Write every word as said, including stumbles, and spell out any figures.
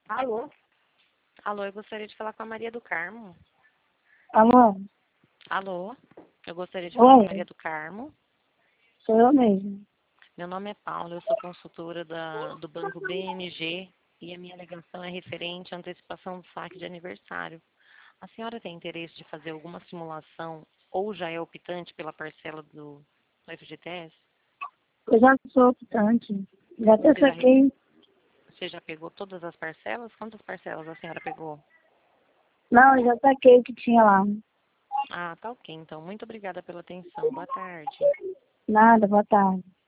Alô? Alô, eu gostaria de falar com a Maria do Carmo. Alô? Alô, eu gostaria de falar com a Oi, Maria do Carmo. sou eu mesmo. Meu nome é Paula, eu sou consultora da, do Banco B M G e a minha alegação é referente à antecipação do saque de aniversário. A senhora tem interesse de fazer alguma simulação ou já é optante pela parcela do, do F G T S? Eu já sou optante. Já até Você já, re- saquei. você já pegou todas as parcelas? Quantas parcelas a senhora pegou? Não, eu já saquei o que tinha lá. Ah, tá ok, então. Muito obrigada pela atenção. Boa tarde. Nada, boa tarde.